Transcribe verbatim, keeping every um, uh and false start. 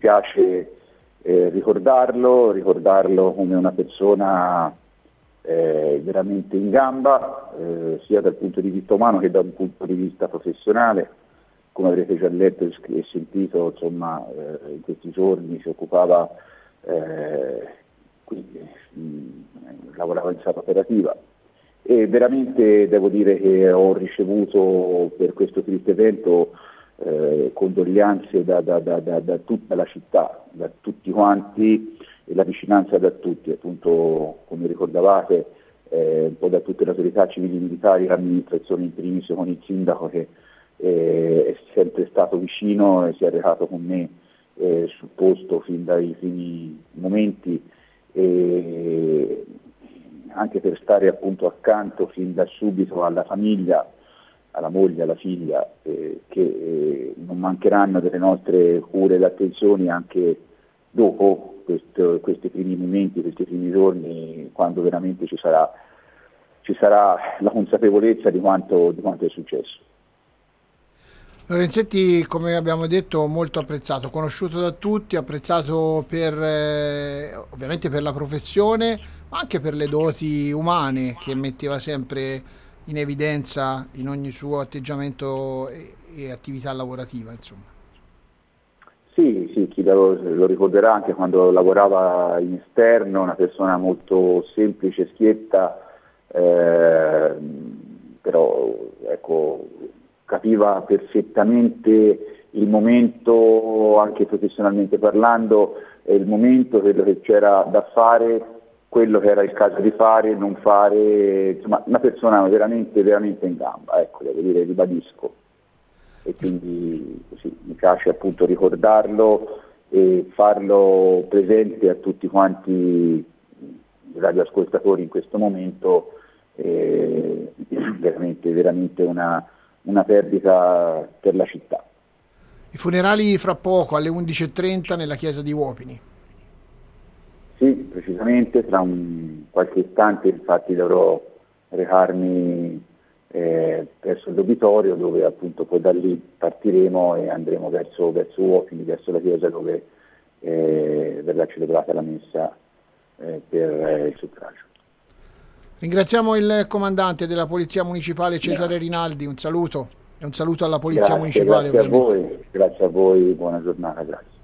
piace eh, ricordarlo, ricordarlo come una persona eh, veramente in gamba, eh, sia dal punto di vista umano che da un punto di vista professionale. Come avrete già letto e sentito, insomma, eh, in questi giorni si occupava, eh, qui, mh, lavorava in sala operativa. E veramente devo dire che ho ricevuto per questo triste evento eh, condoglianze da, da, da, da, da tutta la città, da tutti quanti, e la vicinanza da tutti, appunto come ricordavate, eh, un po' da tutte le autorità civili, militari, l'amministrazione in primis con il sindaco che eh, è sempre stato vicino e si è recato con me eh, sul posto fin dai primi momenti. E, anche per stare appunto accanto fin da subito alla famiglia, alla moglie, alla figlia, eh, che eh, non mancheranno delle nostre cure ed attenzioni anche dopo questo, questi primi momenti, questi primi giorni, quando veramente ci sarà, ci sarà la consapevolezza di quanto, di quanto è successo. Lorenzetti, come abbiamo detto, molto apprezzato, conosciuto da tutti, apprezzato per eh, ovviamente per la professione, ma anche per le doti umane che metteva sempre in evidenza in ogni suo atteggiamento e, e attività lavorativa, insomma. Sì, sì, chi lo, lo ricorderà anche quando lavorava in esterno, una persona molto semplice, schietta, eh, però ecco, capiva perfettamente il momento, anche professionalmente parlando, il momento, quello che c'era da fare, quello che era il caso di fare, non fare, insomma una persona veramente, veramente in gamba, ecco, devo dire, ribadisco. E quindi sì, mi piace appunto ricordarlo e farlo presente a tutti quanti i radioascoltatori in questo momento, eh, veramente, veramente una una perdita per la città. I funerali fra poco alle undici e trenta nella chiesa di Uopini. Sì, precisamente, tra un qualche istante infatti dovrò recarmi eh, verso il dobitorio, dove appunto poi da lì partiremo e andremo verso, verso Uopini, verso la chiesa dove eh, verrà celebrata la messa eh, per eh, il suffragio. Ringraziamo il comandante della Polizia Municipale Cesare Rinaldi, un saluto e un saluto alla Polizia Grazie, Municipale. Grazie ovviamente. a voi, grazie a voi, buona giornata, grazie.